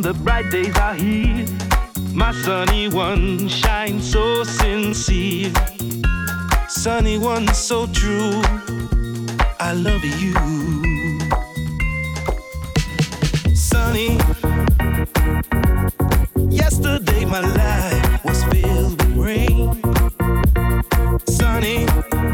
the bright days are here. My sunny one shines so sincere. Sunny one so true. I love you. Sunny. Yesterday my life was filled with rain. Sunny.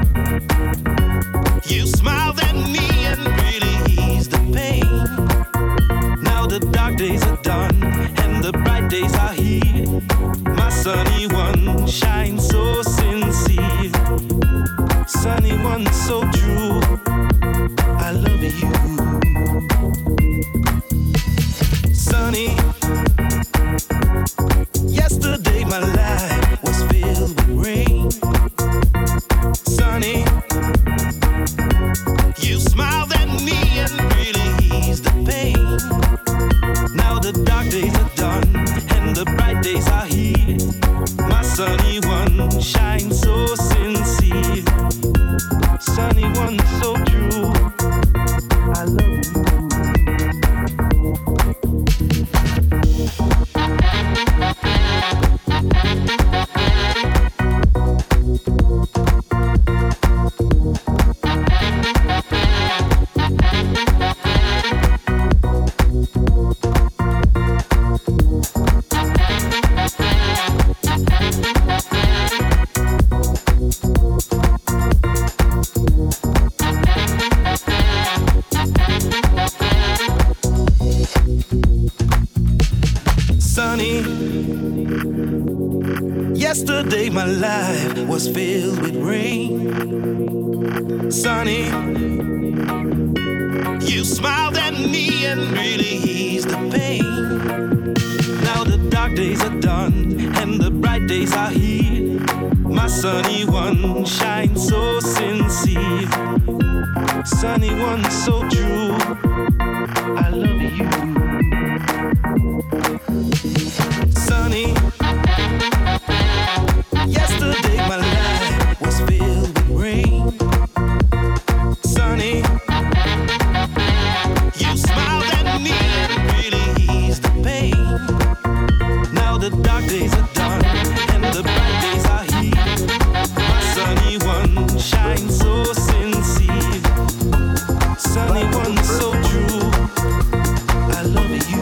You smiled at me and really eased the pain. Now the dark days are done and the bright days are here. My sunny one shines so sincere. Sunny one so true. I love you. Sunny. Yesterday my life was filled with rain. Sunny. You smiled at me and really eased the pain. Now the dark days are done and the bright days are here. My sunny one shines so sincere. Sunny one so true. I love you. Yesterday my life was filled with rain. Sunny, you smiled at me and really eased the pain. Now the dark days are done and the bright days are here. My sunny one shines so sincere. Sunny one so true. I love you. Sunny. Yesterday my life was filled with rain. Sunny, you smiled at me and really eased the pain. Now the dark days are done and the bright days are here. My sunny one shines so sincere. Sunny one so true. I love you.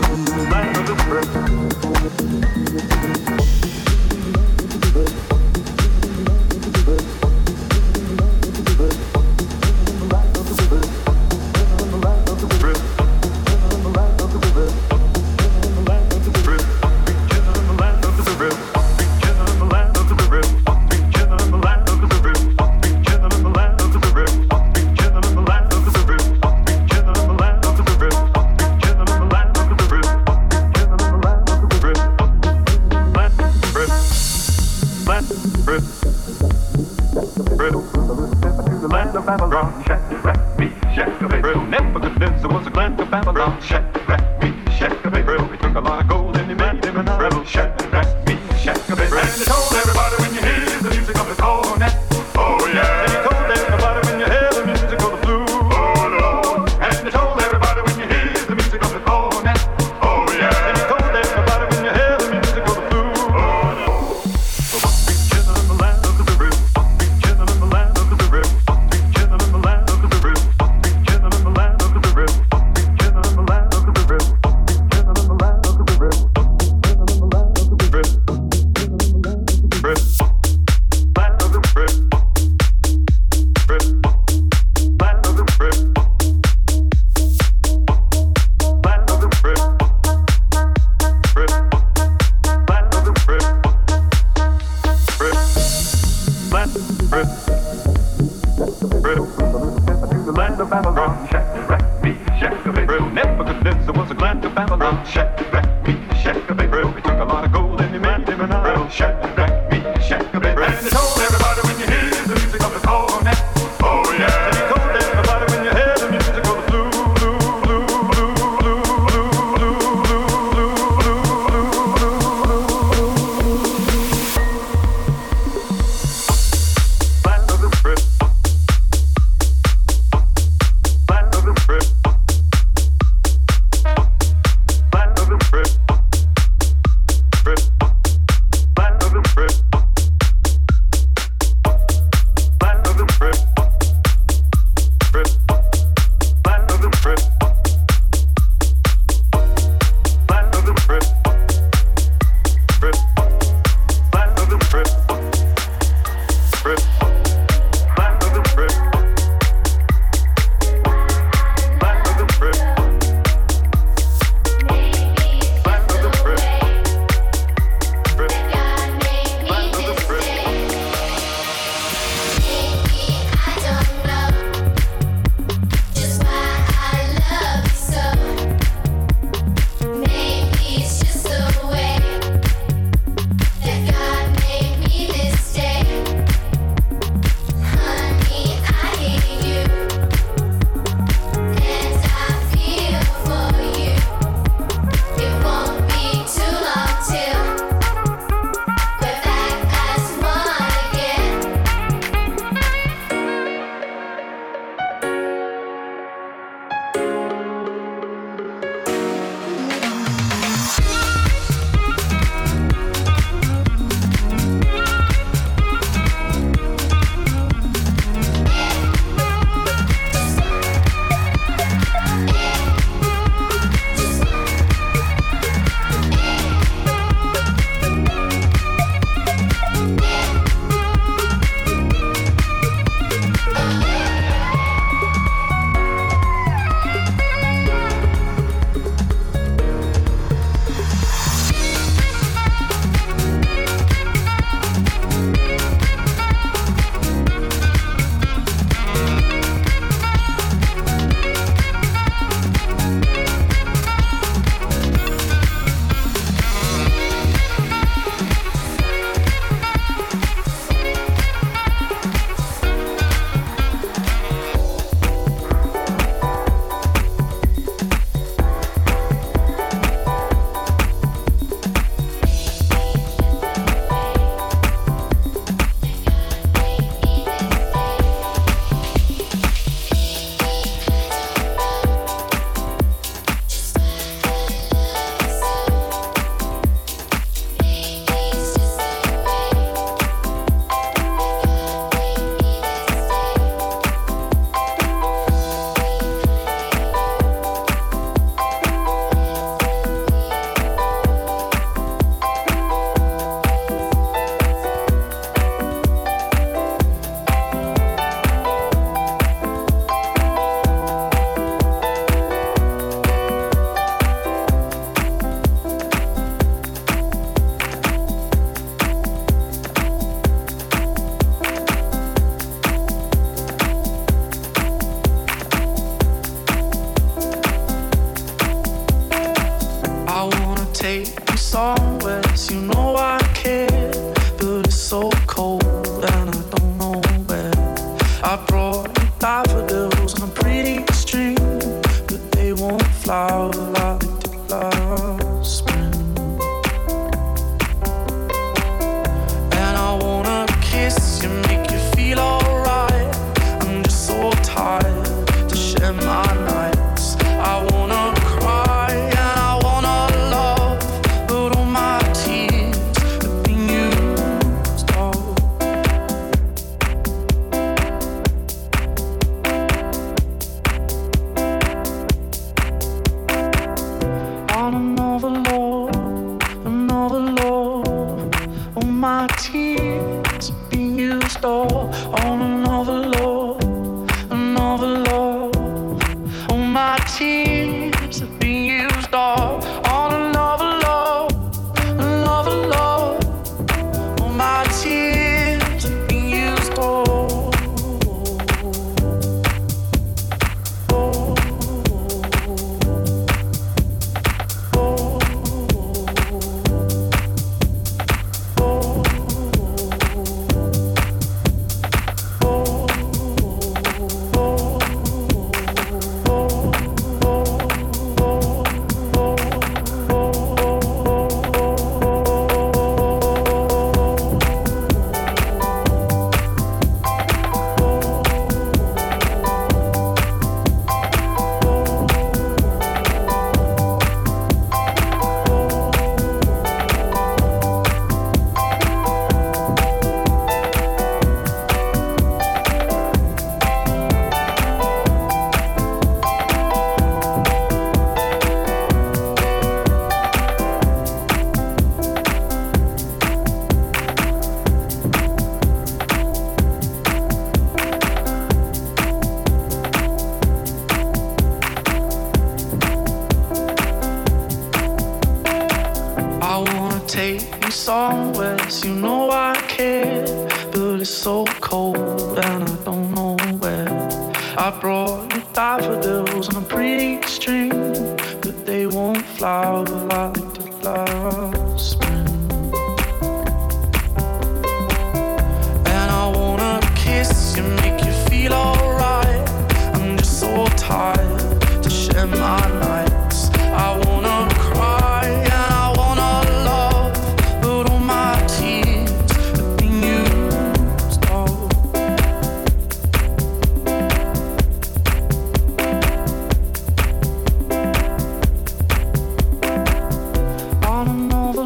tears have been used all on another love, another love. All my tears have been used all. Somewhere, you know I care, but it's so cold and I don't know where. I brought you daffodils on a pretty string, but they won't flower like they did last spring. And I wanna kiss you, make you feel alright. I'm just so tired to share my nights. I wanna cry and I wanna love, but all my tears have been used all. On another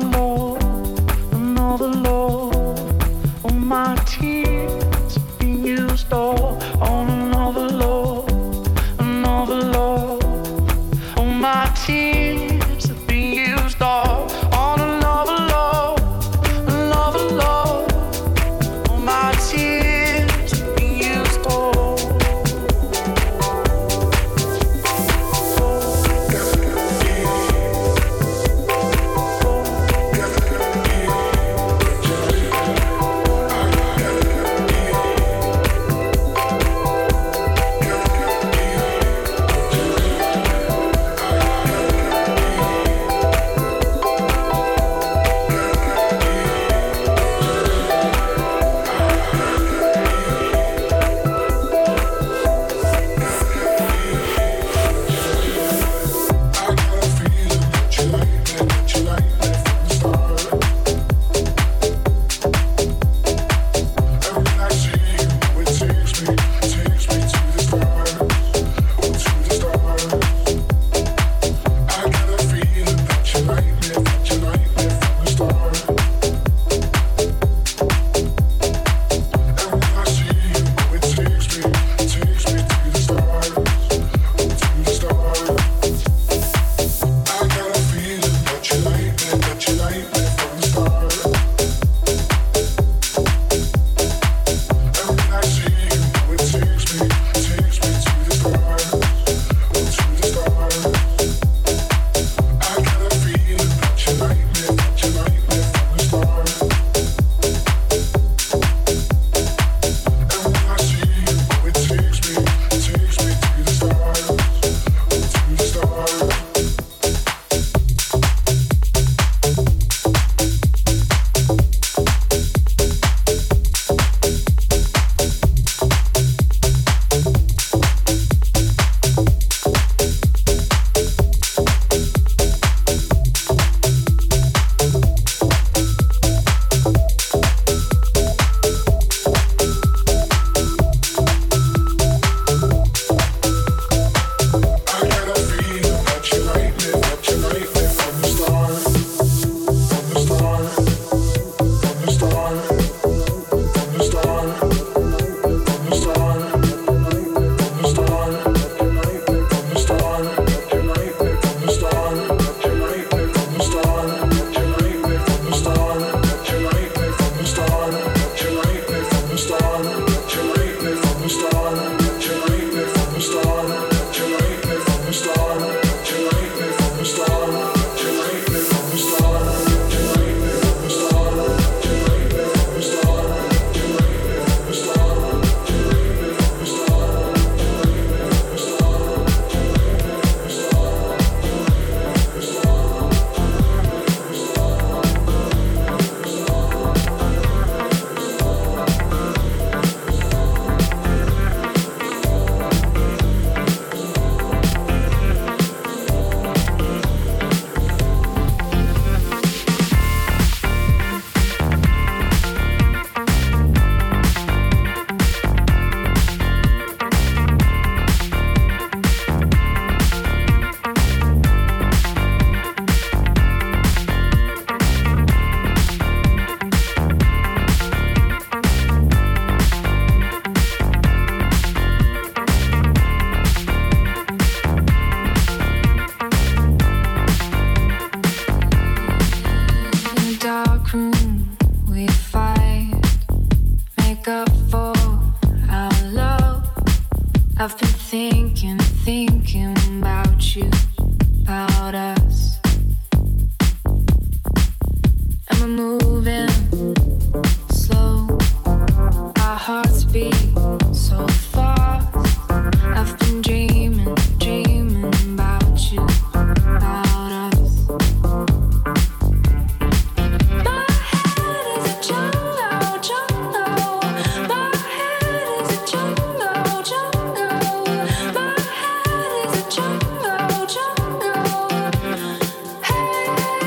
love, all my tears have been used all. On another love, all my tears have been used all. On another love, all my tears have been used all. you, about us. And we're moving slow. Our hearts beat so fast. I've been dreaming about you, about us. My head is a jungle, jungle. My head is a jungle, jungle. My head is a jungle, jungle. Hey.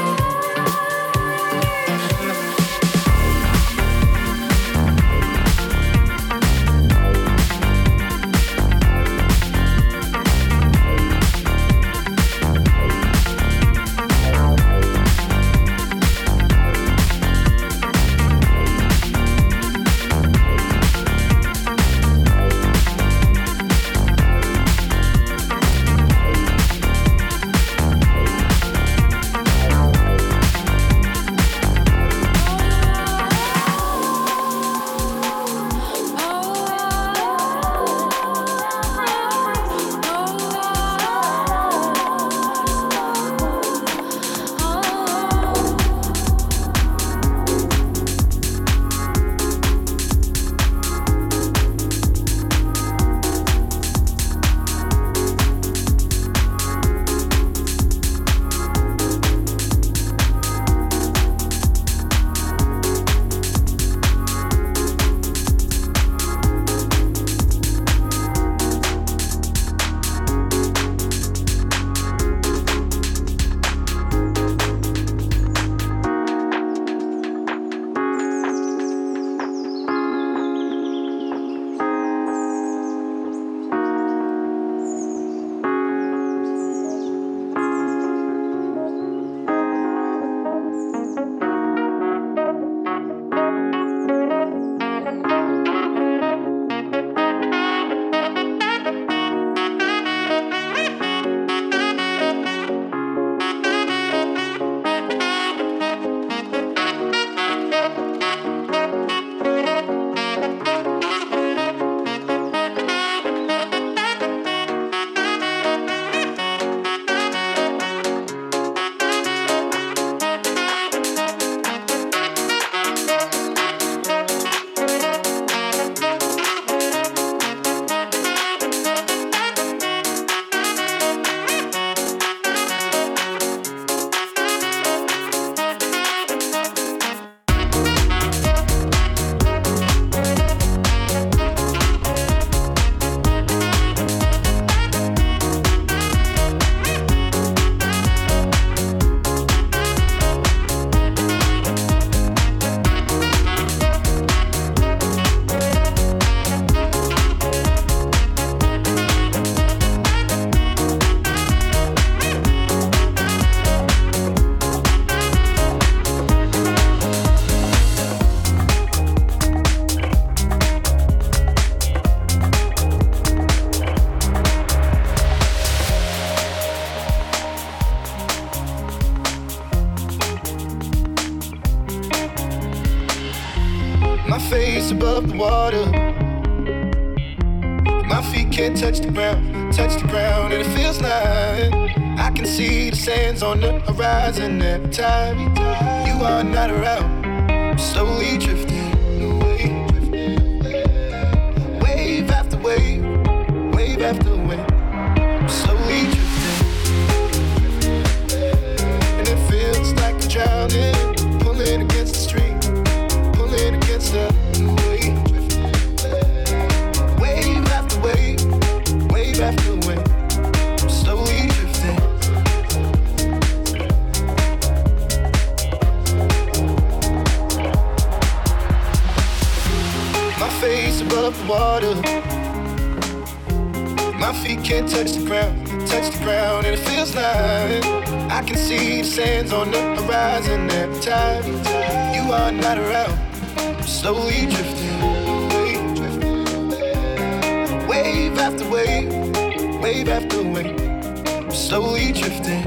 Face above the water. My feet can't touch the ground, and it feels like I can see the sands on the horizon every time you are not around. I'm slowly drifting away, wave after wave, wave after wave. I'm slowly drifting, and it feels like I'm drowning, pulling against the stream, pulling against the wave after wave, wave after wave. I'm slowly drifting. My face above the water. My feet can't touch the ground, and it feels like I can see the sands on the horizon every time you are not around. I'm slowly drifting away, wave after wave, wave after wave. I'm slowly drifting,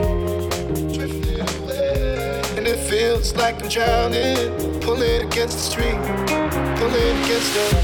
and it feels like I'm drowning, pulling against the stream, pulling against the.